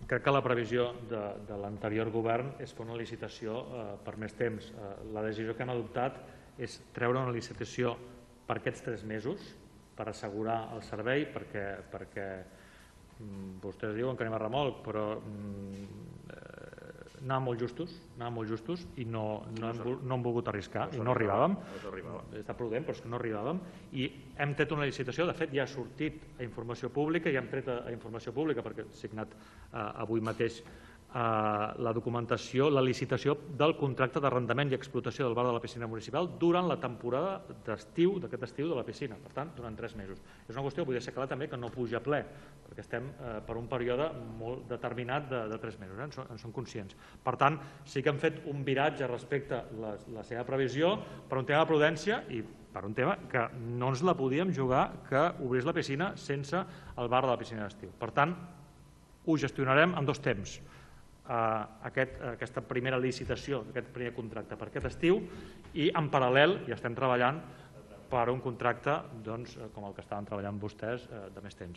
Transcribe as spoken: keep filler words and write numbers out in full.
crec que la previsió de, de l'anterior govern és fer una licitació eh, per més temps. Eh, la decisió que han adoptat és treure una licitació per aquests tres mesos per assegurar el servei, perquè, perquè mm, vostès diuen que anem a remolc, però mm, eh, anàvem molt justos, anàvem molt justos i no, no, hem, no hem volgut arriscar, i no arribàvem, està prudent, però és que no arribàvem, i hem tret una licitació, de fet ja ha sortit a informació pública, i hem tret a, a informació pública, perquè he signat eh, avui mateix eh, la documentació, la licitació del contracte d'arrendament i explotació del bar de la piscina municipal durant la temporada d'estiu, d'aquest estiu de la piscina, per tant, durant tres mesos. És una qüestió que vull deixar clar també que no puja a ple, perquè estem eh, per un període molt determinat de, de tres mesos, eh? en, som, en som conscients. Per tant, sí que hem fet un viratge respecte a la, la seva previsió per un tema de prudència i per un tema que no ens la podíem jugar que obrís la piscina sense el bar de la piscina d'estiu. Per tant, ho gestionarem en dos temps. Aquest, aquesta primera licitació, aquest primer contracte per aquest estiu i en paral·lel ja estem treballant per un contracte doncs, com el que estaven treballant vostès de més temps.